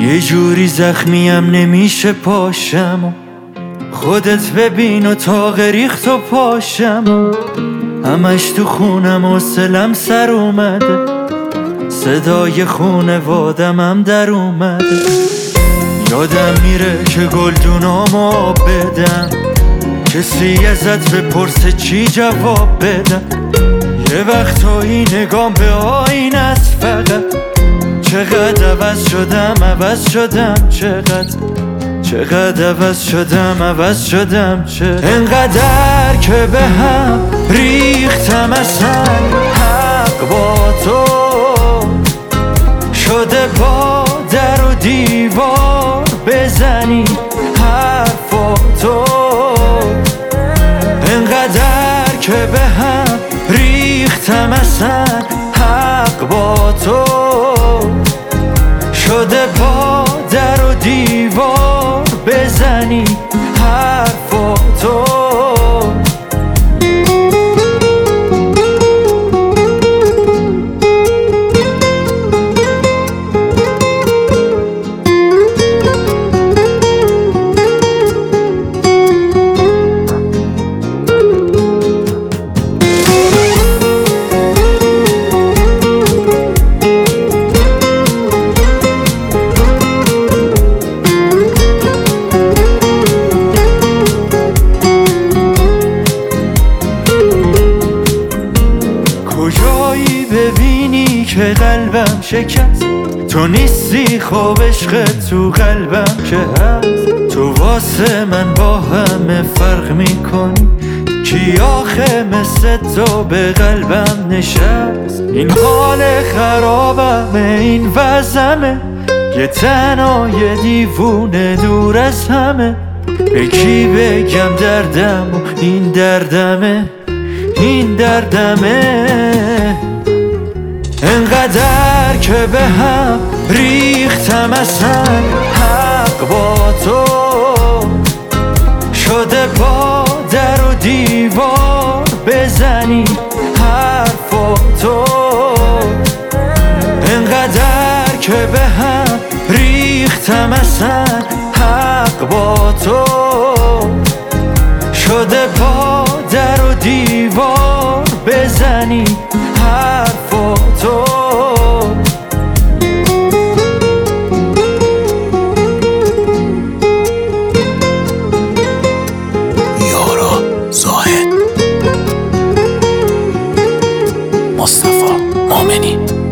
یه جوری زخمیم نمیشه پاشم، خودت ببین و تاق ریخت و پاشم، همش تو خونم حوصلم سر اومده، صدای خونوادم هم در اومده. یادم میره که گلدونامو آب بدم، کسی ازت بپرسه چی جواب بدم. یه وقتایی نگام به آینه است فقط، چقدر عوض شدم چقدر عوض شدم انقدر که به هم ریختم اصلا حق با تو شده، با در و دیوار بزنی حرفاتو. انقدر که به هم ریختم اصلا حق با تو شده، با در و دیوار بزنی حرفاتو. کجایی ببینی که قلبم شکست، تو نیستی خب عشق تو قلبم که هست. تو واسه من با همه فرق میکنی، کی آخه مثل تو به قلبم نشست. این حال خرابمه، این وضعمه، یه تنها یه دیوونه دور از همه. به کی بگم دردم و این دردمه، این دردمه. انقدر که به هم ریختم اصلا حق با تو شده، با در و دیوار بزنی حرفاتو. انقدر که به هم ریختم اصلا حق با تو شده، با در و دیوار بزنی حرفاتو. یارا زاهد، مصطفی مومنی.